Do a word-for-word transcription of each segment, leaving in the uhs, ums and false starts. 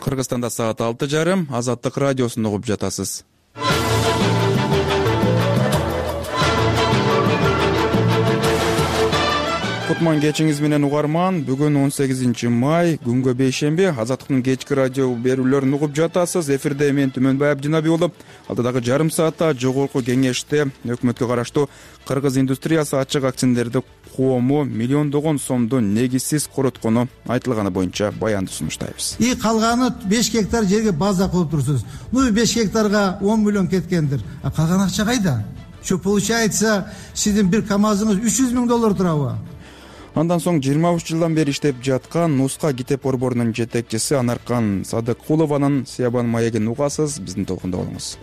Кыргызстанда саат алты жарым, Азаттык радиосун угуп жатасыз. Кутман кечиңиз менен угарман. Бүгүн он сегизинчи май, күнгө бейшемби. Азаттыктын кечки радио берүүлөрүн угуп жатасыз. Эфирде мен Түмөнбай Абдинаби болуп, алдыдагы жарым саатта жогорку кеңеште өкмөткө караштуу кыргыз индустриясы ачык акциндерди коому миллиондогон сомду негизсиз короткону айтылганы боюнча баянды сунуштайбыз. И калганы беш гектар жерге база кылып турсуз. Ну беш гектарга он миллион кеткендир. А калган акча кайда? Что получается, сиздин бир КАМАЗыңыз үч жүз миң доллар турабы? Андан соң жыйырма үч жылдан бери иштеп жаткан Нуска Китеп борборунун жетекчиси Анаркан Садыкулованын Сиябан маегин угасыз, биздин толкунда болуңуз.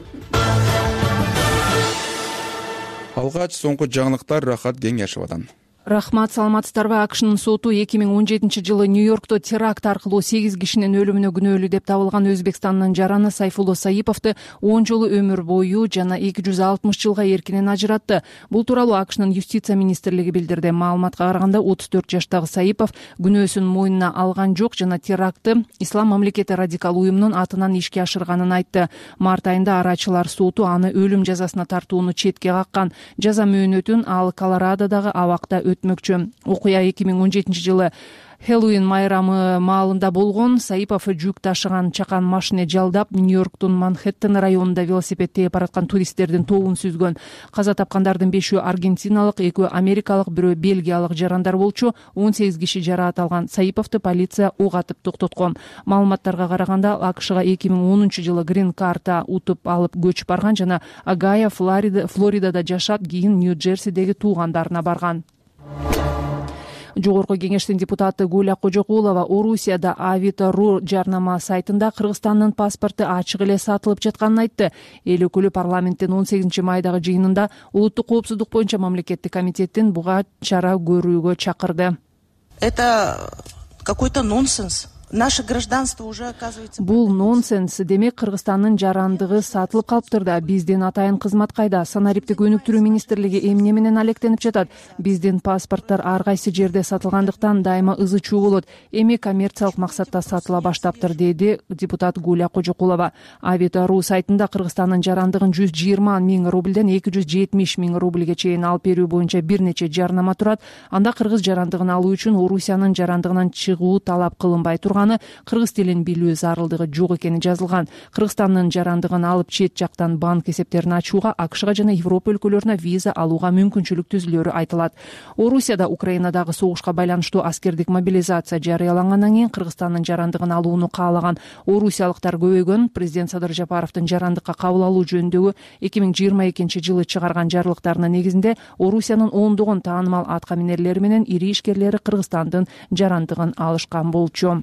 Алгач соңку жаңылыктар Рахат Кеңешевадан. Рахмат, саламатсыздарбы? АКШнын соту эки миң он жетинчи жылы Нью-Йоркто теракт аркылуу сегиз кишинин өлүмүнө күнөөлүү деп табылган Өзбекстандын жараны Сайфулло Саиповду он жолу өмүр бою жана эки жүз алтымыш жылга эркинен ажыратты. Бул тууралуу АКШнын юстиция министрлиги билдирди. Маалыматка караганда отуз төрт жаштагы Саипов күнөөсүн мойнуна алган жок жана терактты Ислам мамлекети радикал уюмунун атынан ишке ашырганын айтты. Март айында арачылар соту аны өлүм жазасына тартууну четке каккан. Жаза мөөнөтүн ал Колорадодагы абакта өтмөкчү. Окуя эки миң он жетинчи жылы Хэллоуин майрамы маалында болгон. Саипов жүк ташыган чакан машине жалдап, Нью-Йорктун Манхэттен районунда велосипед тээп бараткан туристтердин тобун сүзгөн. Каза тапкандардын бешөө аргентиналык, экөө америкалык, бирөө бельгиялык жарандар болчу. он сегиз киши жараат алган. Саиповду полиция ок атып токтоткон. Маалыматтарга караганда АКШга эки миң онунчу жылы грин карта утуп алып көчүп барган жана Агая, Флоридада жашап, кийин Нью-Джерсидеги туугандарына барган. Жогорку кеңештин депутаты Гуля Кожокулова Орусияда Авито.ру жарнама сайтында Кыргызстандын паспорту ачык эле сатылып жатканын айтты. Эл өкүлү парламенттин он сегизинчи майдагы жыйынында улуттук коопсуздук боюнча мамлекеттик комитеттин буга чара көрүүгө чакырды. Это какой-то нонсенс. Наше гражданство уже оказывается... Бул нонсенс. Демек, Кыргызстандын жарандыгы сатылып калыптыр да. Биздин атайын кызмат кайда? Санариптик өнүктүрүү министрлиги эмне менен алектенип жатат? Биздин паспорттор ар кайсы жерде сатылгандыктан дайыма ызы чуу болот. Эми коммерциялык максатта сатыла баштаптыр, деди депутат Гуля Кожокулова. Авито.ру сайтында Кыргызстандын жарандыгын жүз жыйырма миң рубльден эки жүз жетимиш миң рубльге чейин алып берүү боюнча бир нече жарнама турат. Анда кыргыз жарандыгын алуу үчүн Орусиянын жарандыгынан чыгуу талап кылынбай турган. Кыргыз тилин билүү зарылдыгы жок экени жазылган. Кыргызстандын жарандыгын алып чет жактан банк эсептерин ачууга, АКШга жана Европа өлкөлөрүнө виза алууга мүмкүнчүлүк түзүлөрү айтылат. Орусияда Украинадагы согушка байланыштуу аскердик мобилизация жарыялангандан кийин Кыргызстандын жарандыгын алууну каалаган орусиялыктар көбөйгөн. Президент Садыр Жапаровдун жарандыкка кабыл алуу жөнүндөгү эки миң жыйырма экинчи жылы чыгарган жарлыктарынын негизинде Орусиянын ондогон таанымал атка минерлери менен ири ишкерлери Кыргызстандын жарандыгын алышкан болчу.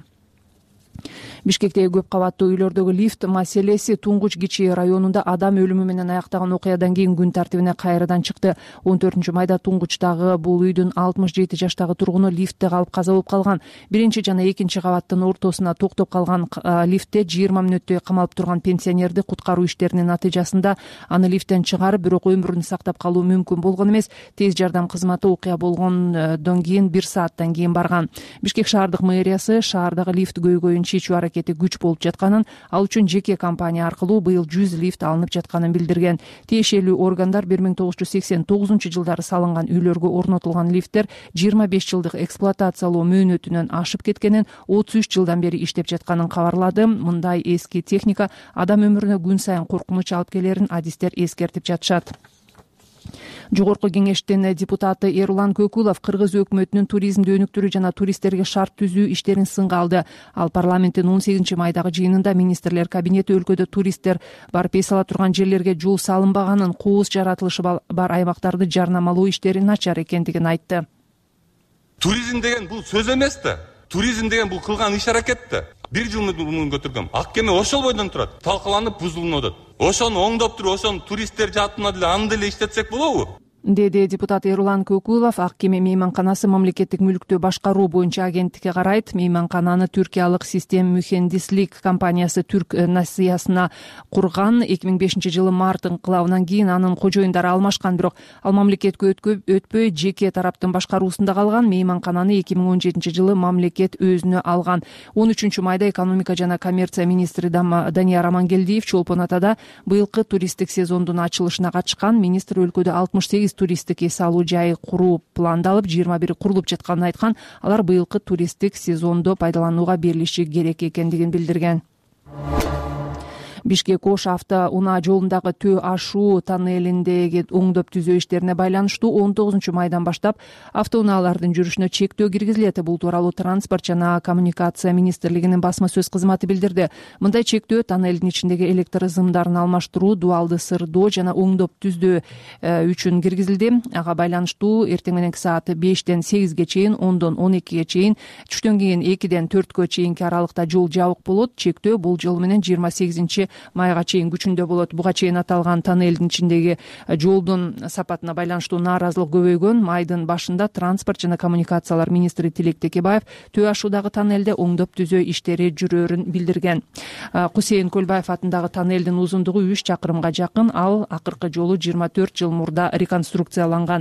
Бишкектеги көп кабаттуу үйлөрдөгү лифт маселеси Туңгуч Кичи районунда адам өлүмү менен аяктаган окуядан кийин күн тартибине кайрадан чыкты. он төртүнчү майда Туңгучтагы бул үйдүн алтымыш жети жаштагы тургуну лифтте калып каза болуп калган. Биринчи жана экинчи кабаттын ортосуна токтоп калган лифтте жыйырма мүнөттөй камалып турган пенсионерди куткаруу иштеринин натыйжасында аны лифттен чыгарып, бирок өмүрүн сактап калуу мүмкүн болгон эмес. Тез жардам кызматы окуя болгондон кийин бир сааттан кийин барган. Бишкек шаардык мэриясы шаардагы лифт көйгөйүн чечүү аракети күч болуп жатканын, ал үчүн жеке компания аркылуу быйыл жүз лифт алынып жатканын билдирген. Тиешелүү органдар бир миң тогуз жүз сексен тогузунчу жылдары салынган үйлөргө орнотулган лифттер жыйырма беш жылдык эксплуатациялоо мөөнөтүнөн ашып кеткенин, отуз үч жылдан бери иштеп жатканын кабарлады. Мындай эски техника адам өмүрүнө күн сайын коркунуч алып келерин адистер эскертип жатышат. Жогорку кеңештин депутаты Эрлан Көкүлов Кыргыз өкмөтүнүн туризмди өнүктүрүү жана туристтерге шарт түзүү иштерин сынга алды. Ал парламенттин он сегизинчи майдагы жыйынында министрлер кабинети өлкөдө туристтер барып эс ала турган жерлерге жол салынбаганын, кооз жаратылышы бар аймактарды жарнамалоо иштери начар экендигин айтты. Туризм деген бул сөз эмес да. Туризм деген бул кылган иш аракет да. Бир жыл муну көтөргөм. Ак кеме ошол бойдон турат. Талкаланып, бузулуп атат. Ошону оңдоп туруп, ошону туристтер жаатына деле аны деле иштетсек болобу? деди депутат Эрулан Көкулов. Ак Кеме мейманканасы мамлекеттик мүлктү башкаруу боюнча агенттикке карайт. Мейманкананы түркиялык Систем Mühendislik компаниясы Түрк насыясына курган. эки миң бешинчи жылы март инкылабынан кийин анын кожоюндары алмашкан, бирок ал мамлекетке өтпөй жеке тараптын башкаруусунда калган. Мейманкананы эки миң он жетинчи жылы мамлекет өзүнө алган. он үчүнчү майда экономика жана коммерция министри Данияр Амангелдиев Чолпон Атада быйылкы туристтик сезондун ачылышына катышкан. Министр өлкөдө алтымыш сегиз туристтик эс алуу жайы куруу пландалып, жыйырма бири курулуп жатканын айткан. Алар быйылкы туристтик сезондо пайдаланууга берилиши керек экендигин билдирген. Бишкек Ош авто унаа жолундагы Төө ашуу тоннелиндеги оңдоп түзөө иштерине байланыштуу он тогузунчу майдан баштап автоунаалардын жүрүшүнө чектөө киргизилет. Бул тууралуу Транспорт жана коммуникация министрлигинин басма сөз кызматы билдирди. Мындай чектөө тоннелдин ичиндеги электр сымдарын алмаштыруу, дуалды сырдоо жана оңдоп түздөө үчүн киргизилди. Ага байланыштуу эртең мененки саат бештен сегизге чейин, ондон он экиге чейин, түштөн кийин экиден төрткө чейинки аралыкта жол жабык болот. Чектөө бул жол менен жыйырма сегизинчи майга чейин күчүндө болот. Буга чейин аталган тоннелдин ичиндеги жолдун сапатына байланыштуу нааразылык көбөйгөн. Майдын башында Транспорт жана коммуникациялар министри Тилек Текебаев Төө ашуудагы тоннелде оңдоп түзөө иштери жүрөөрүн билдирген. Кусейин Көлбаев атындагы тоннелдин узундугу үч чакырымга жакын. Ал акыркы жолу жыйырма төрт жыл мурда реконструкцияланган.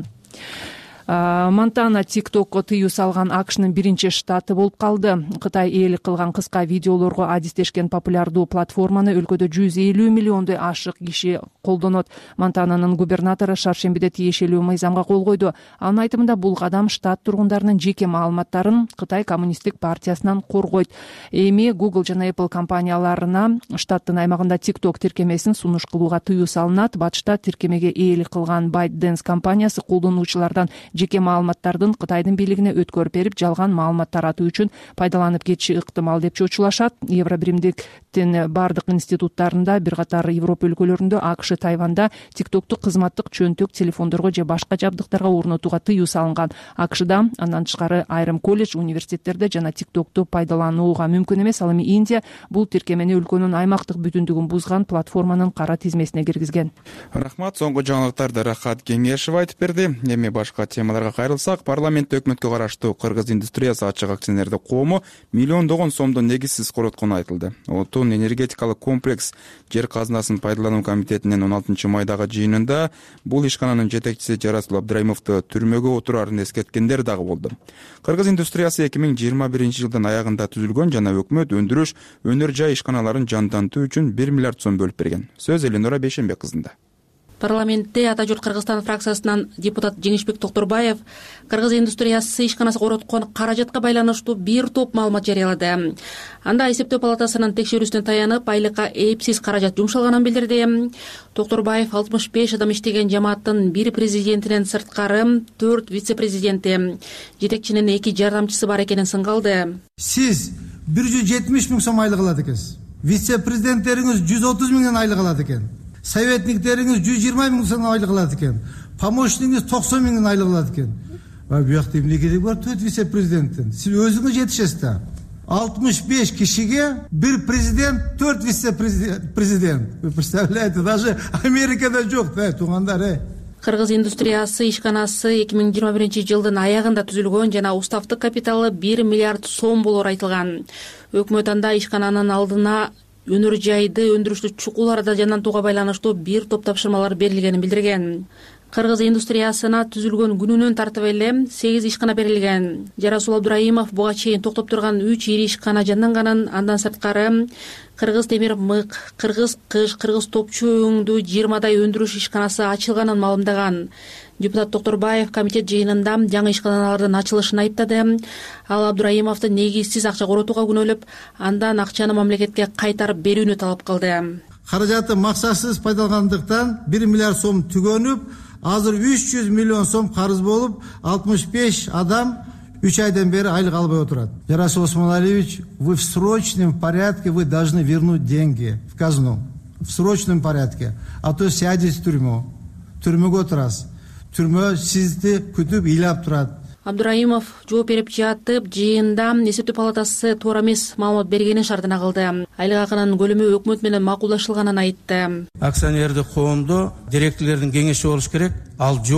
Монтана ТикТокко тыюу салган АКШнын биринчи штаты болуп калды. Кытай ээлик кылган кыска видеолорго адистешкен популярдуу платформаны өлкөдө жүз элүү миллиондой ашык киши колдонот. Монтананын губернатору шаршембиде тиешелүү мыйзамга кол койду. Анын айтымында бул кадам штат тургундарынын жеке маалыматтарын Кытай коммунисттик партиясынан коргойт. Эми Google жана Apple компанияларына штаттын аймагында TikTok тиркемесин сунуш кылууга тыюу салынат. Батышта тиркемеге ээлик кылган ByteDance компаниясы колдонуучулардан жеке маалыматтардын Кытайдын бийлигине өткөрүп берип, жалган маалымат таратуу үчүн пайдаланып кетиши ыктымал деп чочулашат. Евробиримдиктин бардык институттарында, бир катар Европа өлкөлөрүндө, АКШ, Тайванда TikToкту кызматтык чөнтөк телефондорго же башка жабдыктарга орнотууга тыюу салынган. АКШда андан тышкары айрым колледж, университеттерде жана TikToкту пайдаланууга мүмкүн эмес. Ал эми Индия бул тиркемени өлкөнүн аймактык бүтүндүгүн бузган платформанын кара тизмесине киргизген. Рахмат. Соңку жаңылыктарды Рахат Кеңешев айтып берди. Эми башка темаларга кайрылсак, парламентте өкмөткө караштуу кыргыз индустриясы ачык акционердик коому миллиондогон сомдон негизсиз короткону айтылды. Отун энергетикалык комплекс жер казынасын пайдалануу комитетинин он алтынчы майдагы жыйынында бул ишкананын жетекчиси Жарасул Абдрайымовду түрмөгө отурарын эскерткендер дагы болду. Кыргыз индустриясы эки миң жыйырма биринчи жылдын аягында түзүлгөн жана өкмөт өндүрүш, өнөр жай ишканаларын жандантуу үчүн бир миллиард сом бөлүп берген. Сөз Эленора Бейшенбек кызында. Парламентте Ата журт Кыргызстан фракциясынан депутат Жеңишбек Токторбаев Кыргыз индустриясы ишканасы короткон каражатка байланыштуу бир топ маалымат жарыялады. Анда эсептөө палатасынын текшерүүсүнө таянып, айлыкка эпсиз каражат жумшалганын билдирди. Токторбаев алтымыш беш адам иштеген жамааттын бир президентинен сырткары төрт вице-президенти, жетекчинин эки жардамчысы бар экенин сынга алды. Сиз бир жүз жетимиш миң сом айлык алат экенсиз. Вице-президенттериңиз жүз отуз миңден айлык алат экен. Советниктериңиз жүз жыйырма миң сом айлык алат экен. Помощниңиз токсон миңден айлык алат экен. Буякта эмне кереги бар төрт вице-президенттен? Сиз өзүңүз жетишесиз да. алтымыш беш кишиге бир президент, төрт вице-президент. Вы представляете, даже Америкада жок, да, туугандар, э. Кыргыз индустриясы ишканасы эки миң жыйырма биринчи жылдын аягында түзүлгөн жана уставдык капиталы бир миллиард сом болоору айтылган. Өкмөт анда ишкананын алдына өнөр жайды өндүрүштүү чукуларда жандантууга байланыштуу бир топ тапшырмалар берилгенин билдирген. Кыргыз индустриясына түзүлгөн күнүнөн тартып эле сегиз ишкана берилген. Жарасул Абдрайымов буга чейин токтоп турган үч ири ишкана жанданганын, андан сырткары Кыргыз темир мык, Кыргыз кыш, Кыргыз топчу өңдүү жыйырмадай өндүрүш ишканасы ачылганын маалымдаган. Депутат Токторбаев комитет жыйынында жаңы ишканалардын ачылышын айыптады. Ал Абдрайымовду негизсиз акча коротууга күнөөлөп, андан акчаны мамлекетке кайтарып берүүнү талап кылды. Каражаты максатсыз пайдалангандыктан бир миллиард сом түгөнүп, азыр үч жүз миллион сом карыз болуп, алтымыш беш адам үч айдан бери айлык албай отурат. Жарасул Осмоналиевич, вы в срочном порядке вы должны вернуть деньги в казну. В срочном порядке. А то сядете в тюрьму. Түрмөгө отурасыз. Түрмө сизди күтүп ыйлап турат. Абдрайымов жооп берип жатып, жыйында эсептөө палатасы туура эмес маалымат бергенин шартына кылды. Айлык акынын көлөмү өкмөт менен макулдашылганын айтты. Акционердик коомдо директорлордун кеңеши болуш керек. Ал жок.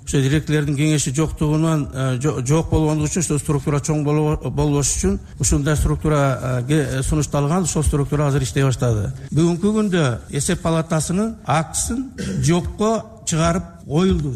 ошо директорлордун кеңеши жоктугунан жок болгондугу үчүн ошо структура чоң болбош үчүн ушундай структура сунушталган. Ошол структура азыр иштей баштады. Бүгүнкү күндө эсеп палатасынын актысын жокко чыгарып коюлду.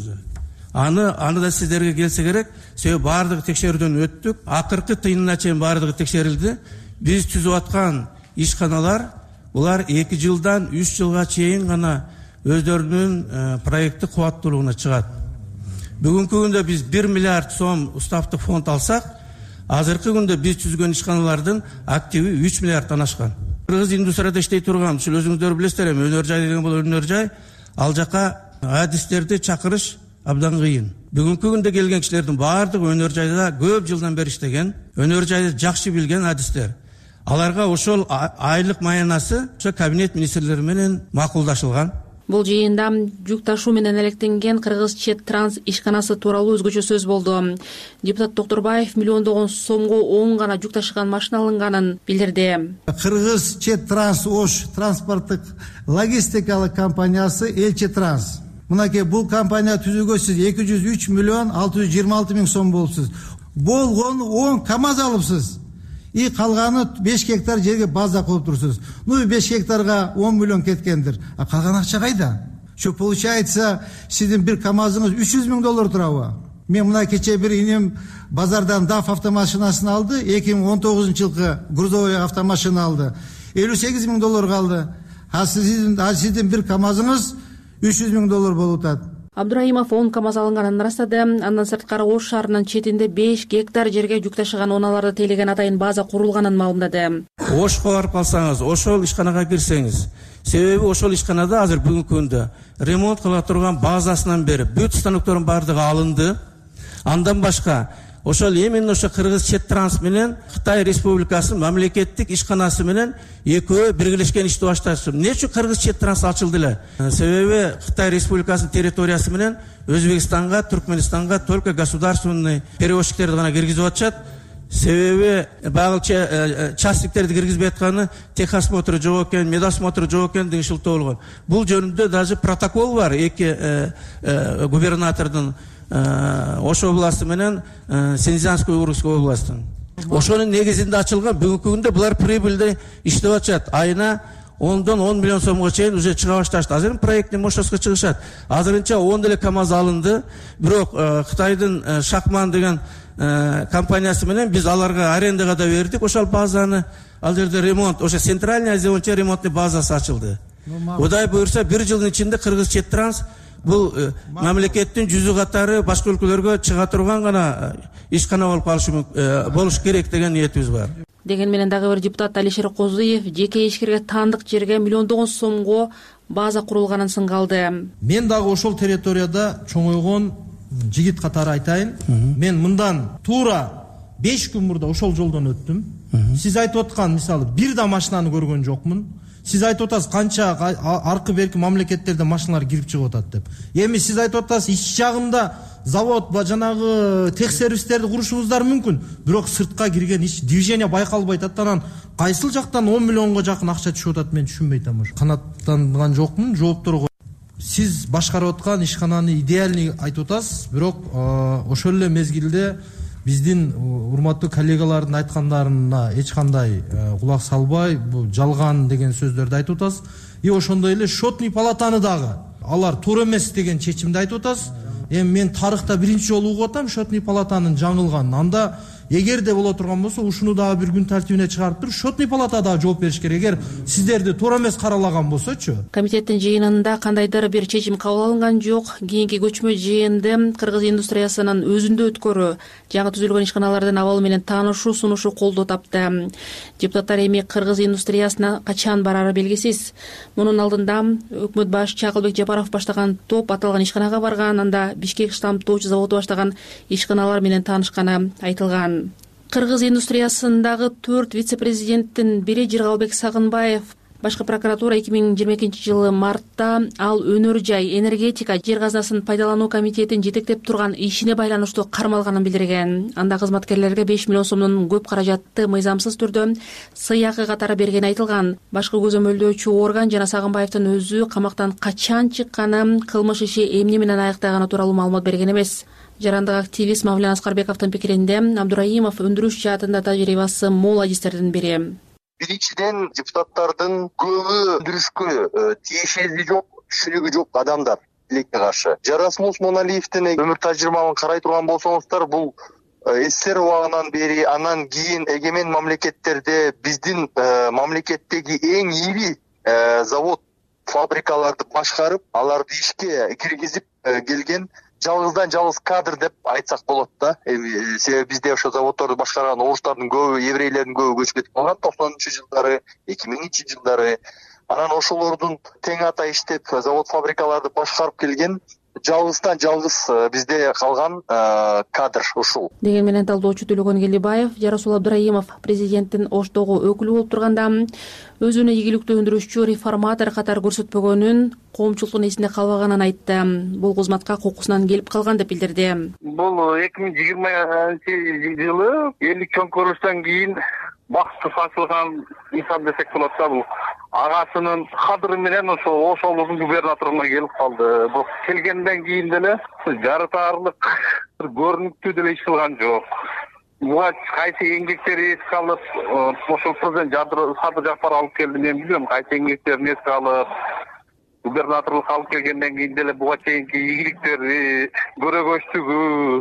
Аны аны да сиздерге келсе керек. Себеби баардыгы текшерүүдөн өттүк. Акыркы тыйынына чейин баардыгы текшерилди. Биз түзүп аткан ишканалар булар эки жылдан үч жылга чейин гана өздөрүнүн проекти кубаттуулугуна чыгат. Бүгүнкү күндө биз бир миллиард сом уставдык фонд алсак, азыркы күндө биз түзгөн ишканалардын активи үч миллиарддан ашкан. Кыргыз индустрияда иштей турган, ушул өзүңүздөр билесиздер, эми өнөр жай деген бул өнөр жай, ал жака адистерди чакырыш абдан кыйын. Бүгүнкү күндө келген кишилердин баардыгы өнөр жайда көп жылдан бери иштеген, өнөр жайды жакшы билген адистер. Аларга ошол айлык маянасы ошо кабинет министрлери менен макулдашылган. Бул жыйында жүк ташуу менен алектенген Кыргыз Чет Транс ишканасы тууралуу өзгөчө сөз болду. Депутат Докторбаев миллиондогон сомго он гана жүк ташыган машина алынганын билдирди. Кыргыз Чет Транс Ош транспорттук логистикалык компаниясы Элчи Транс. Мынакей бул компания түзүүгө сиз эки жүз үч миллион алты жүз жыйырма алты миң сом болупсуз. Болгону он КАМАЗ алыпсыз. И калганы беш гектар жерге база коюп турсуз. Ну беш гектарга он миллион кеткендир. А калган акча кайда? Что получается, сиздин бир КАМАЗыңыз үч жүз миң доллар турабы? Мен мына кече бир инем базардан даф автомашинасын алды, эки миң он тогузунчу жылкы грузовой автомашина алды. элүү сегиз миң доллар калды. А сиздин а сиздин бир КАМАЗыңыз үч жүз миң доллар болуп атат. Абдурайымов он КАМАЗ алынганын ырастады. Андан сырткары Ош шаарынын четинде беш гектар жерге жүк ташыган унааларды тейлеген атайын база курулганын маалымдады. Ошко барып калсаңыз, ошол ишканага кирсеңиз, себеби ошол ишканада азыр бүгүнкү күндө ремонт кыла турган базасынан бери бүт станоктордун баардыгы алынды. Андан башка ошол именно ошо Кыргыз Чет Транс менен Кытай Республикасынын мамлекеттик ишканасы менен экөө биргелешкен ишти башташты. Эмне үчүн Кыргыз Чет Транс ачылды эле? Себеби Кытай Республикасынын территориясы менен Өзбекстанга, Түркменистанга только государственный перевозчиктерди гана киргизип атышат. Себеби багыл частниктерди киргизбей атканы техосмотру жок экен, медосмотру жок экен деген шылтоо болгон. Бул жөнүндө даже протокол бар эки губернатордун Ошо областы менен Синьцзянской Уральской областын. Ошонун негизинде ачылган. Бүгүнкү күндө булар прибыльде иштеп атышат. Айына ондон он миллион сомго чейин уже чыга башташты. Азыр проектный мощностько чыгышат. Азырынча он деле КАМАЗ алынды. Бирок Кытайдын Шахман деген компаниясы менен биз аларга арендага да бердик. Ошол базаны ал жерде ремонт, ошо Центральный Азия боюнча ремонтный базасы ачылды. Кудай буйрса бир жылдын ичинде Кыргыз Чет Транс бул мамлекеттин жүзү катары башка өлкөлөргө чыга турган гана ишкана болуп калышы болуш керек деген ниетибиз бар. Деген менен дагы бир депутат Алишер Козуев жеке ишкерге таандык жерге миллиондогон сомго база курулганын сыңгалды. Мен дагы ошол территорияда чоңойгон жигит катары айтайын. Мен мындан туура беш күн мурда ошол жолдон өттүм. Сиз айтып аткан мисалы бир да машинаны көргөн жокмун. Сиз айтып атасыз канча аркы берки мамлекеттерде машиналар кирип чыгып атат деп. Эми сиз айтып атасыз ич жагында завод ба жанагы тех сервистерди курушуңуздар мүмкүн. Бирок сыртка кирген ич движение байкалбайт атат. Анан кайсыл жактан он миллионго жакын акча түшүп атат мен түшүнбөй атам. Канаттанган жокмун жоопторго. Сиз башкарып аткан ишкананы идеальный айтып атасыз. Бирок ошол эле мезгилде биздин урматтуу коллегалардын айткандарына эч кандай кулак салбай, бул жалган деген сөздөрдү айтып атасыз. И ошондой эле счетный палатаны дагы алар туура эмес деген чечимди айтып атасыз. Эми мен тарыхта биринчи жолу угуп атам счетный палатанын жаңылганын. Анда эгерде боло турган болсо ушуну дагы бир күн тартибине чыгарып туруп счетный палата дагы жооп бериш керек. Эгер сиздерди туура эмес каралаган болсочу. Комитеттин жыйынында кандайдыр бир чечим кабыл алынган жок. Кийинки көчмө жыйынды кыргыз индустриясынын өзүндө өткөрүү, жаңы түзүлгөн ишканалардын абалы менен таанышуу сунушу колдоо тапты. Депутаттар эми кыргыз индустриясына качан барары белгисиз. Мунун алдында өкмөт башчысы Акылбек Жапаров баштаган топ аталган ишканага барган, анда Бишкек штамптоочу заводу баштаган ишканалар менен таанышканы айтылган. Кыргыз индустриясындагы төрт вице-президенттин бири Жыргалбек Сагынбаев Башкы прокуратура эки миң жыйырма экинчи жылы мартта ал өнөр жай, энергетика, жер казынасын пайдалануу комитетин жетектеп турган ишине байланыштуу кармалганын билдирген. Анда кызматкерлерге беш миллион сомдон көп каражатты мыйзамсыз түрдө сыйакы катары бергени айтылган. Башкы көзөмөлдөөчү орган жана Сагынбаевдин өзү камактан качан чыкканы, кылмыш иши эмне менен аяктаганы тууралуу маалымат берген эмес. Жарандык активист Мавлен Аскарбековдун пикиринде, Абдураимов өндүрүш жаатында тажрыйбасы мол адистердин бири. Биринчиден, депутаттардын көбү өндүрүшкө тиешеси жок, түшүнүгү жок адамдар тилекке каршы. Жарасмул Осмоналиевдин өмүр тажрыйбаларын карай турган болсоңуздар, бул СССР убагынан бери, анан кийин эгемен мамлекеттерде биздин мамлекеттеги эң ири завод, фабрикаларды башкарып, аларды ишке киргизип келген жалгыздан жалгыз кадр деп айтсак болот да. Себеби бизде ошо заводдорду башкарган орустардын көбү, еврейлердин көбү көчүп кетип калган токсонунчу жылдары, эки миңинчи жылдары. Анан ошолордун тең ата иштеп, завод, фабрикаларды башкарып келген жалгыздан жалгыз бизде калган кадр ушул. Деген менен талдоочу Төлөгөн Келдибаев, Жарасул Абдураимов президенттин Оштогу өкүлү болуп турганда өзүнө ийгиликтүү өндүрүшчү, реформатор катары көрсөтпөгөнүн, коомчулуктун эсинде калбаганын айтты. Бул кызматка кокусунан келип калган деп билдирди. Бул эки миң жыйырманчы жылы элдик чоңкурулуштан кийин бакыты сачылган инсан десек болот да. Бул агасынын кадыры менен ошо Ош облусунун губернаторуна келип калды. Бул келгенден кийин деле жарытаарлык көрүнүктүү деле иш кылган жок. Буга кайсы эмгектери эске алып, ошол президент Садыр Жапар алып келди, мен билбейм, кайсы эмгектерин эске алып, губернаторлук алып келгенден кийин деле буга чейинки ийгиликтери, көрөгөчтүгү,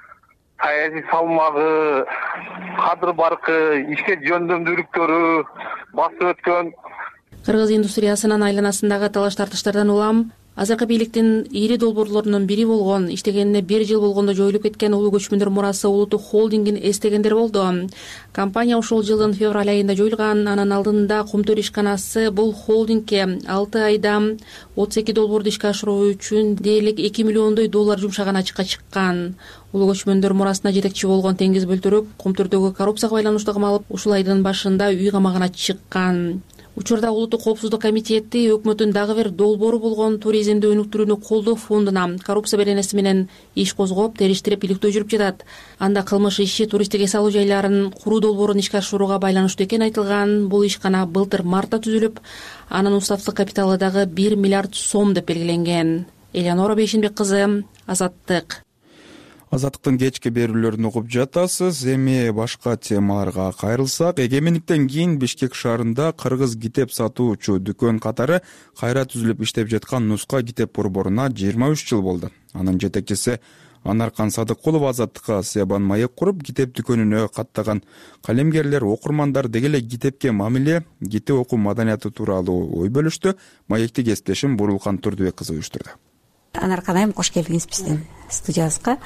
саясий салмагы, кадыр баркы, ишке жөндөмдүүлүктөрү басып өткөн. Кыргыз индустриясынын айланасындагы талаш тартыштардан улам азыркы бийликтин ири долбоорлорунун бири болгон, иштегенине бир жыл болгондо жоюлуп кеткен улуу көчмөндөр мурасы улуттук холдингин эстегендер болду. Компания ушул жылдын февраль айында жоюлган. Анын алдында Кумтөр ишканасы бул холдингке алты айда отуз эки долбоорду ишке ашыруу үчүн дээрлик эки миллиондой доллар жумшаган ачыкка чыккан. Улуу көчмөндөр мурасына жетекчи болгон Теңиз Бөлтүрөк Кумтөрдөгү коррупцияга байланыштуу камалып, ушул айдын башында үй камагына чыккан. Учурда Улуттук коопсуздук комитети өкмөттүн дагы бир долбоору болгон туризмди өнүктүрүүнү колдоо фондуна коррупция беренеси менен иш козгоп, териштирип иликтөө жүрүп жатат. Анда кылмыш иши туристтик эс алуу жайларын куруу долбоорун ишке ашырууга байланыштуу экени айтылган. Бул ишкана былтыр мартта түзүлүп, анын уставдык капиталы дагы бир миллиард сом деп белгиленген. Элеонора Бейшенбек кызы, Азаттык. Азаттыктын кечки берүүлөрүн угуп жатасыз. Эми башка темаларга кайрылсак, эгемендиктен кийин Бишкек шаарында кыргыз китеп сатуучу дүкөн катары кайра түзүлүп иштеп жаткан Нуска китеп борборуна жыйырма үч жыл болду. Анын жетекчиси Анаркан Садыккулова Азаттыкка Себан маек куруп, китеп дүкөнүнө каттаган калемгерлер, окурмандар деги эле китепке мамиле, китеп окуу маданияты тууралуу ой бөлүштү. Маекти кесиптешим Бурулкан Турдубек кызы уюштурду. Анаркан айым, кош келдиңиз биздин студиябызга.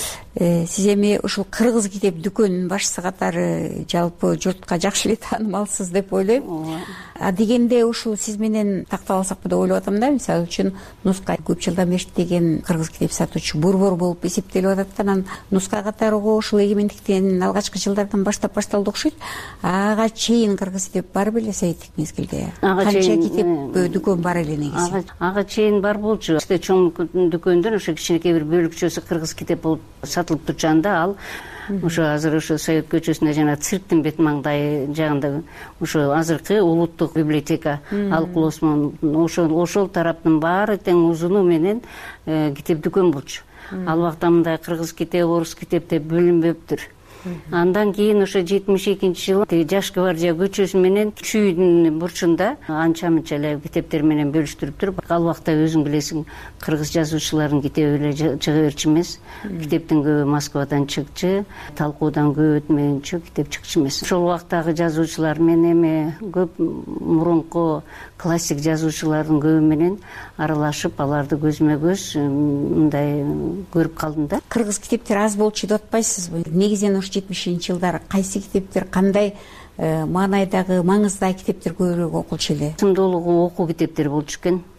Сиз эми ушул кыргыз китеп дүкөнүнүн башчысы катары жалпы журтка жакшы эле таанымалсыз деп ойлойм. А дегенде ушул сиз менен тактап алсакпы деп ойлоп атам да. Мисалы үчүн Нуска көп жылдан бери иштеген кыргыз китеп сатуучу борбор болуп эсептелип атат. Анан Нуска катары ушул эгемендиктин алгачкы жылдардан баштап башталды окшойт. Ага чейин кыргыз китеп бар беле советтик мезгилде? Канча китеп дүкөн бар эле негизи? Ага чейин бар болчу. Чоң дүкөндөн ошо кичинекей бир бөлүкчөсү кыргыз китеп болуп сатылып турчанда, ал ошо азыр ошо Совет көчөсүндө жана цирктин бет маңдайы жагында ошо азыркы улуттук библиотека Алкул Осмон, ошол ошол тараптын баары тең узуну менен китеп дүкөн болчу. Ал убакта мындай кыргыз китеп, орус китеп деп бөлүнбөптүр. Андан кийин ошо жетимиш экинчи жылы Жаш гвардия көчөсү менен Чүйдүн бурчунда анча мынча эле китептер менен бөлүштүрүптүр. Ал убакта өзүң билесиң, кыргыз жазуучулардын китеби эле чыга берчү эмес. Китептин көбү Москвадан чыкчы, талкуудан көп өтмөйүнчө китеп чыкчу эмес. Ошол убактагы жазуучулар менен эми көп мурунку классик жазуучулардын көбү менен аралашып, аларды көзмө көз мындай көрүп калдым да. Кыргыз китептер аз болчу деп атпайсызбы? Негизинен ушу жетимишинчи жылдары кайсы китептер, кандай маанайдагы, маңыздагы китептер көбүрөөк окулчу эле? Сымдуулугу окуу китептери болчу экен.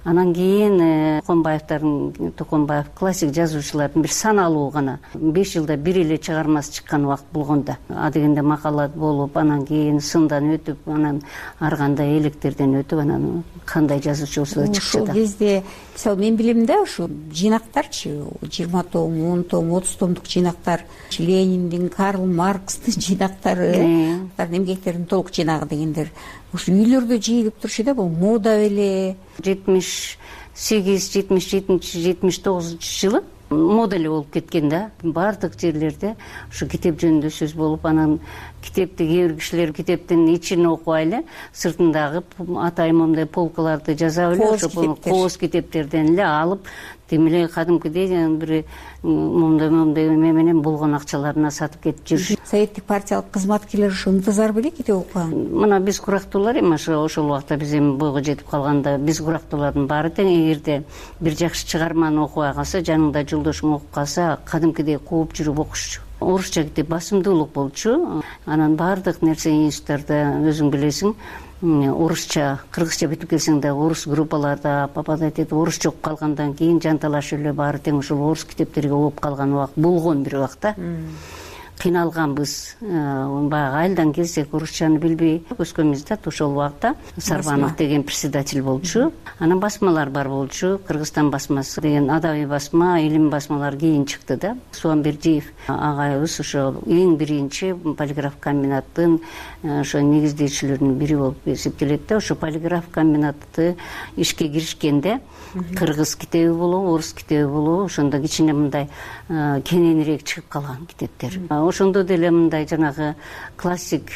Анан кийин Токонбаевдардын Токонбаев классик жазуучулардын бир саналуу гана беш жылда бир эле чыгармасы чыккан убакыт болгон да. Адегенде макала болуп, анан кийин сындан өтүп, анан ар кандай электерден өтүп, анан кандай жазуучу болсо да чыкчу да. Ошол кезде мисалы мен билимде ушу жыйнактарчы жыйырма том, он том, отуз томдук жыйнактар, Лениндин, Карл Маркстын жыйнактары, эмгектердин толук жыйнагы дегендер ушу үйлөрдө жыйылып турчу да. Бул мода беле. жетимиш сегиз жетимиш жетинчи жетимиш тогузунчу жылы мода эле болуп кеткен да. Баардык жерлерде ушу китеп жөнүндө сөз болуп, анан китепти кээ бир кишилер китептин ичин окубай эле сыртындагы атайын момундай полкаларды жасап эле ошо кооз китептерден эле алып, тим эле кадимкидей бир момундай момундай эме менен болгон акчаларына сатып кетип жүрүшүп. Советтик партиялык кызматкерлер ушу ынтызар беле китеп окуган. Мына биз курактуулар эми ошол убакта биз эми бойго жетип калганда биз курактуулардын баары тең эгерде бир жакшы чыгарманы окубай калса, жаныңда жолдошуң окуп калса, кадимкидей кууп жүрүп окушчу. Орусча китеп басымдуулук болчу. Анан баардык нерсе институттарда өзүң билесиң, орусча, кыргызча бүтүп келсең да орус группаларда попадать этип орусча окуп калгандан кийин жанталашып эле баары тең ошол орус китептерге окуп калган убакыт болгон бир убакта. Кыйналганбыз. Баягы айылдан келсек орусчаны билбей өскөнбүз да. Ошол убакта Сарбанов деген председатель болчу. Анан басмалар бар болчу. Кыргызстан басмасы деген адабий басма, илим басмалар кийин чыкты да. Суамбердиев агайыбыз ошо эң биринчи полиграф комбинаттын ошо негиздөөчүлөрүнүн бири болуп эсептелет да. Ошо полиграф комбинатты ишке киришкенде кыргыз китеби болобу, орус китеби болобу, ошондо кичине мындай кененирээк чыгып калган китептер. Ошондо деле мындай жанагы классик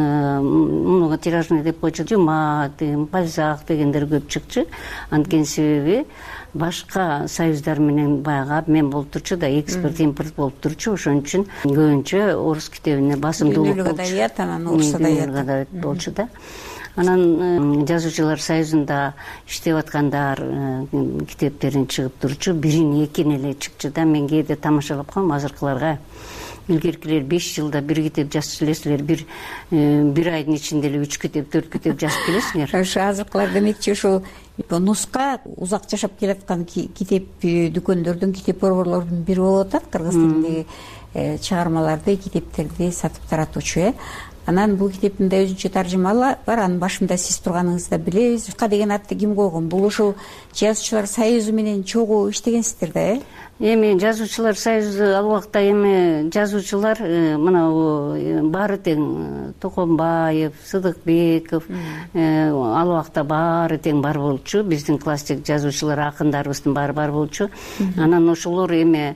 муну тиражный деп койчу Дюма, Бальзак дегендер көп чыкчу. Анткени себеби башка союздар менен баягы обмен болуп турчу да, экспорт импорт болуп турчу. Ошон үчүн көбүнчө орус китебине басымдуулук болчу. Адабият, анан орус адабияты болчу да. Анан жазуучулар союзунда иштеп аткандар китептерин чыгып турчу. Бирин экин эле чыкчу да. Мен кээде тамашалап коем азыркыларга. Илгеркилер беш жылда бир китеп жазып келесилер, бир бир айдын ичинде эле үч китеп, төрт китеп жазып келесиңер. Ошо азыркылар демекчи ошол нуска узак жашап келаткан китеп дүкөндөрдүн, китеп борборлордун бири болуп атат. Кыргыз тилиндеги чыгармаларды, китептерди сатып таратуучу э. Анан бул китептин да өзүнчө таржымалы бар. Анын башында сиз турганыңызды билебиз. Ка деген атты ким койгон? Бул ушул жазуучулар союзу менен чогуу иштегенсиздер да э? Эми жазуучулар союзу ал убакта эми жазуучулар мына баары тең Токонбаев, Сыдыкбеков ал убакта баары тең бар болчу. Биздин классик жазуучулар, акындарыбыздын баары бар болчу. Анан ошолор эми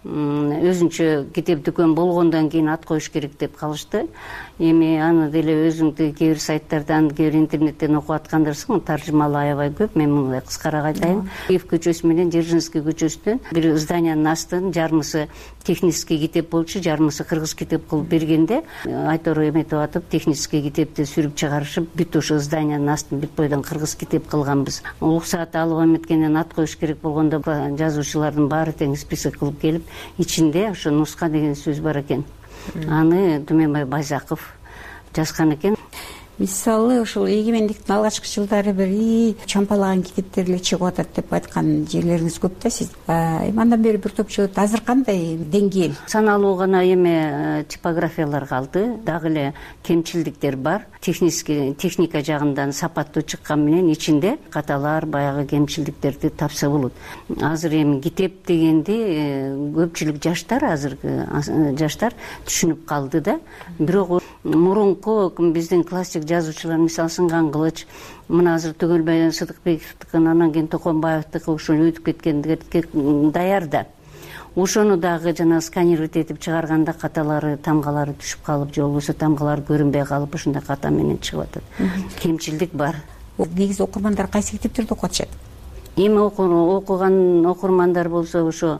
өзүнчө китеп дүкөн болгондон кийин ат коюш керек деп калышты. Эми аны деле өзүңдү кээ бир сайттардан, кээ бир интернеттен окуп аткандарсың, таржымалы аябай көп. Мен мындай кыскараак айтайын. Киев көчөсү менен Дзержинский көчөсүнөн бир зданиянын астын жармысы технический китеп болчу, жармысы кыргыз китеп кылып бергенде айтору эметип атып, технический китепти сүрүп чыгарышып, бүт ошо зданиянын астын бүт бойдон кыргыз китеп кылганбыз. Уруксаат алып эметкенден ат коюш керек болгондо жазуучулардын баары тең список кылып келип, ичинде ошо нуска деген сөз бар экен. Аны Түменбай Байзаков жазган экен. Мисалы ошол эгемендиктин алгачкы жылдары бир чампалаган китептер эле чыгып атат деп айткан жерлериңиз көп да сиз. Эми андан бери бир топ чыгат. Азыр кандай деңгээл? Саналуу гана эме типографиялар калды. Дагы эле кемчилдиктер бар. Технический техника жагынан сапаттуу чыккан менен ичинде каталар, баягы кемчилдиктерди тапса болот. Азыр эми китеп дегенди көпчүлүк жаштар, азыркы жаштар түшүнүп калды да. Бирок мурунку биздин классик жазуучулар, мисалы Сынган Кылыч, мына азыр Төгөлбай Сыдыкбековдикин, анан кийин Токонбаевдики ошол өтүп кеткендиге даяр да. Ошону дагы жана сканировать этип чыгарганда каталары, тамгалары түшүп калып, же болбосо тамгалары көрүнбөй калып, ушундай ката менен чыгып атат. Кемчилдик бар. Негизи окурмандар кайсы китептерди окуп атышат? Эми окуган окурмандар болсо ошо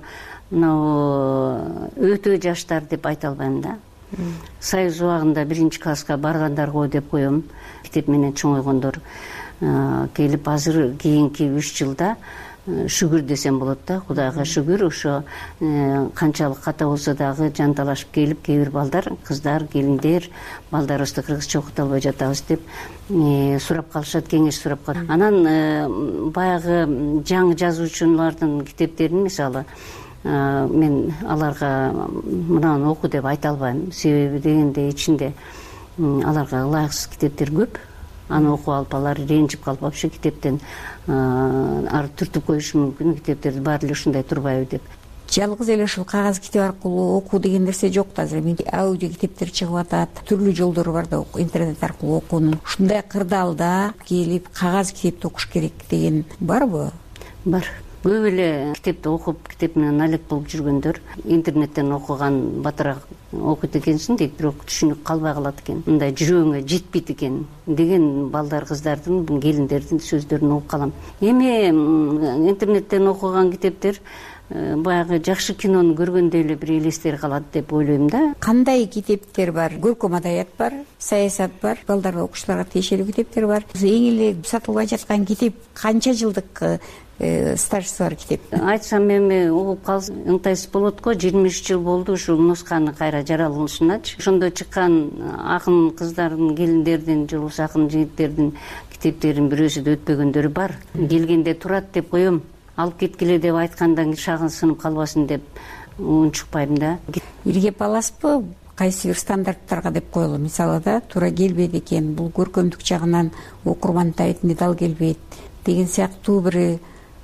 мына өтө жаштар деп айта албайм да. Союз убагында биринчи класска баргандар го деп коем. Китеп менен чоңойгондор келип азыр кийинки үч жылда шүгүр десем болот да. Кудайга шүгүр, ошо канчалык ката болсо дагы жанталашып келип, кээ бир балдар, кыздар, келиндер балдарыбызды кыргызча окута албай жатабыз деп сурап калышат, кеңеш сурап калышат. Анан баягы жаңы жазуучулардын китептерин мисалы мен аларга мынаны оку деп айта албайм. Себеби дегенде ичинде аларга ылайыксыз китептер көп. Аны окуп алып алар ренжип калып, вообще китептен ары түртүп коюшу мүмкүн. Китептерди баары эле ушундай турбайбы деп. Жалгыз эле ушул кагаз китеп аркылуу окуу деген нерсе жок да. Азыр аудио китептер чыгып атат. Түрлүү жолдору бар да, интернет аркылуу окуунун. Ушундай кырдаалда келип кагаз китепти окуш керек деген барбы? Бар. Көп эле китепти окуп, китеп менен алек болуп жүргөндөр интернеттен окуган батыраак окуйт экенсиң дейт, бирок түшүнүк калбай калат экен. Мындай жүрөгүңө жетпейт экен деген балдар, кыздардын, келиндердин сөздөрүн угуп калам. Эми интернеттен окуган китептер баягы жакшы кинону көргөндөй эле бир элестери калат деп ойлойм да. Кандай китептер бар? Көркөм адабият бар, саясат бар, балдарга окуучуларга тиешелүү китептер бар. Эң эле сатылбай жаткан китеп канча жылдык стажысы бар китеп? Айтсам эми угуп калса ыңтайсыз болот го. жыйырма үч жыл болду ушул нусканы кайра жаралышыначы. Ошондо чыккан акын кыздардын, келиндердин, же болбосо акын жигиттердин китептерин бирөөсү да өтпөгөндөрү бар. Келгенде турат деп коем. Алып кеткиле деп айткандан шагын сынып калбасын деп унчукпайм да. Иргеп аласызбы? Кайсы бир стандарттарга деп коелу. Мисалы да туура келбейт экен, бул көркөмдүк жагынан окурмандын табитине дал келбейт деген сыяктуу бир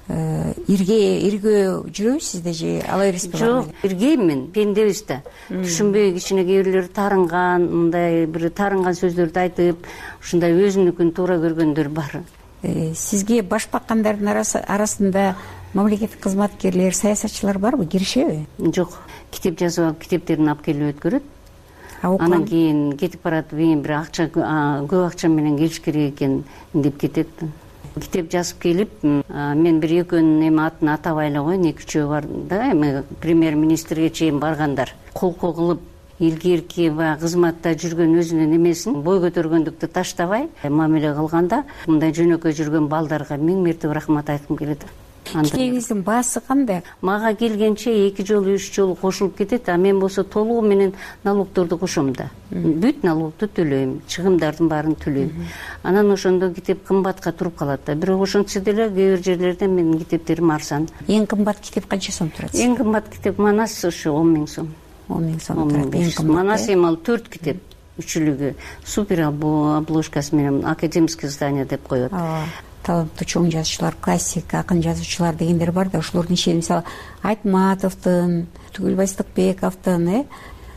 ирге иргөө жүрөбү сизде же ала бересизби? Жок, иргейм мен, пендебиз да. Түшүнбөй кичине кээ бирлери тарынган, мындай бир тарынган сөздөрдү айтып, ушундай өзүнүкүн туура көргөндөр бар. Сизге баш баккандардын арасында мамлекеттик кызматкерлер, саясатчылар барбы? Киришеби? Жок. Китеп жазып алып, китептерин алып келип өткөрөт. Анан кийин кетип баратып, эми бир акча, көп акча менен келиш керек экен деп кетет. Китеп жазып келип, мен бир экөөнүн эми атын атабай эле коеюн, эки үчөө бар да, эми премьер-министрге чейин баргандар. Колко кылып илгерки баягы кызматта жүргөн өзүнүн эмесин, бой көтөргөндүктү таштабай мамиле кылганда, мындай жөнөкөй жүргөн балдарга миң мертебе рахмат айткым келет. Китебиңиздин баасы кандай? Мага келгенче эки жолу, үч жолу кошулуп кетет, а мен болсо толугу менен налогторду кошом да. Бүт налогду төлөйм, чыгымдардын баарын төлөйм. Анан ошондо китеп кымбатка туруп калат да. Бирок ошентсе деле кээ бир жерлерде менин китептерим арзан. Эң кымбат китеп канча сом турат? Эң кымбат китеп Манас ошо он миң сом. он миң сом турат. Эң кымбат. Манас эми ал төрт китеп. Үчүлүгү супер обложкасы менен академическое издание деп коет. Таланттуу чоң жазуучулар, классик, акын жазуучулар дегендер бар да, ошолордун ичинде мисалы Айтматовдун, Түгүлбай Сыдыкбековдун, э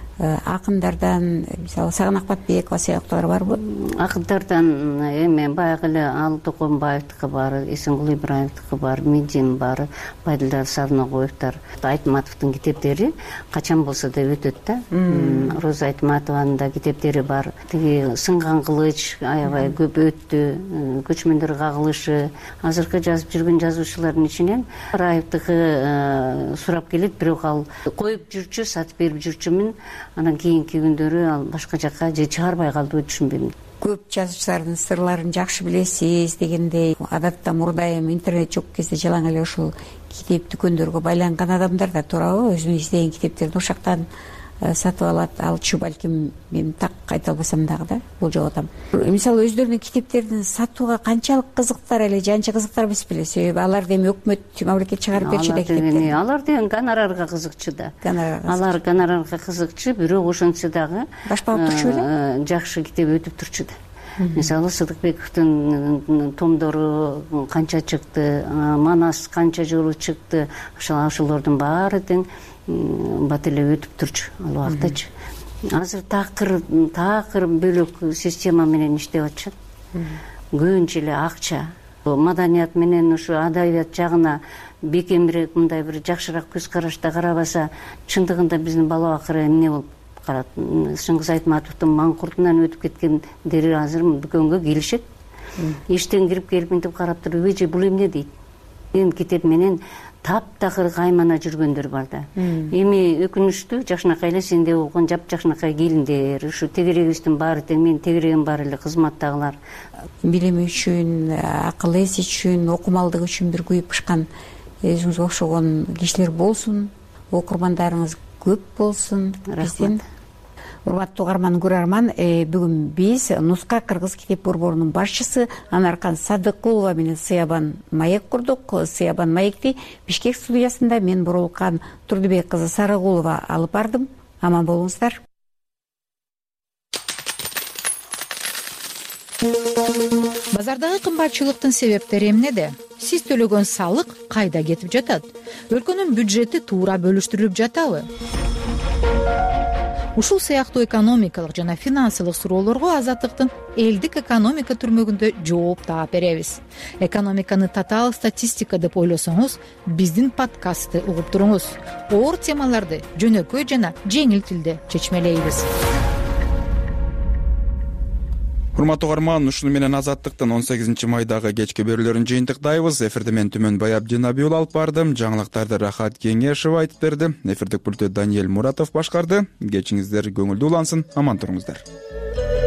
акындардан мисалы Сагын Акбатбекова сыяктуулар барбы? Акындардан эми баягы эле Ал Токонбаевдики бар, Эсенгул Ибраевдики бар, Медин бар, Байдылдар Сарногоевдор, Айтматовдун китептери качан болсо да өтөт да. Роза Айтматованын да китептери бар. Тиги Сынган кылыч аябай көп өттү, Көчмөндөр кагылышы. Азыркы жазып жүргөн жазуучулардын ичинен Раевдики сурап келет, бирок ал коюп жүрчү, сатып берип жүрчүмүн. Анан кийинки күндөрү ал башка жакка же чыгарбай калдыбы түшүнбөйм. Көп жазуучулардын сырларын жакшы билесиз дегендей, адатта мурда эми интернет жок кезде жалаң эле ушул китеп дүкөндөргө байланган адамдар да туурабы? Өзүнүн издеген китептерин ошактан сатып алат, алчу балким мен так айта албасам дагы да, болжоп атам. Мисалы өздөрүнүн китептерин сатууга канчалык кызыктар эле, же анча кызыктар эмес беле? Себеби алар эми өкмөт, мамлекет чыгарып берчү да китептерди. Алар деген гонорарга кызыкчы да. Алар гонорарга кызыкчы, бирок ошентсе дагы башпагып турчу беле? Жакшы китеп өтүп турчу да. Мисалы Сыдыкбековдун томдору канча чыкты, Манас канча жолу чыкты, ошолордун баары тең бат эле өтүп турчу ал убактачы. Азыр такыр такыр бөлөк система менен иштеп атышат. Көбүнчө эле акча. Маданият менен ушу адабият жагына бекемирээк, мындай бир жакшыраак көз карашта карабаса, чындыгында биздин бала бакыры эмне болуп калат? Шыңгыз Айтматовдун Маңкуртунан өтүп кеткендери азыр дүкөнгө келишет. Иштен кирип келип мынтип карап туруп, "Эже, бул эмне?" дейт. эми китеп менен таптакыр каймана жүргөндөр бар да. Эми өкүнүчтүү жакшынакай эле сенде болгон жапжакшынакай келиндер, ушу тегерегибиздин баары тең, менин тегерегим баары эле кызматтагылар. Билими үчүн, акыл эси үчүн, окумалдыгы үчүн бир күйүп бышкан өзүңүзгө окшогон кишилер болсун, окурмандарыңыз көп болсун. Рахмат. Урматтуу угарман, көрөрман, бүгүн биз Нуска кыргыз китеп борборунун башчысы Анаркан Садыкулова менен Сыябан маек курдук. Сыябан маекти Бишкек студиясында мен Боролкан Турдубек кызы Сарыгулова алып бардым. Аман болуңуздар. Базардагы кымбатчылыктын себептери эмнеде? Сиз төлөгөн салык кайда кетип жатат? Өлкөнүн бюджети туура бөлүштүрүлүп жатабы? Ушул сыяктуу экономикалык жана финансылык суроолорго Азаттыктын элдик экономика түрмөгүндө жооп таап беребиз. Экономиканы татаал статистика деп ойлосоңуз, биздин подкастты угуп туруңуз. Оор темаларды жөнөкөй жана жеңил тилде чечмелейбиз. Урматтуу угарман, ушуну менен Азаттыктын он сегизинчи майдагы кечки берүүлөрүн жыйынтыктайбыз. Эфирде мен Түмөнбай Абдинабий уулу алып бардым. Жаңылыктарды Рахат Кеңешова айтып берди. Эфирдик пульту Даниэль Муратов башкарды. Кечиңиздер көңүлдүү улансын, аман туруңуздар.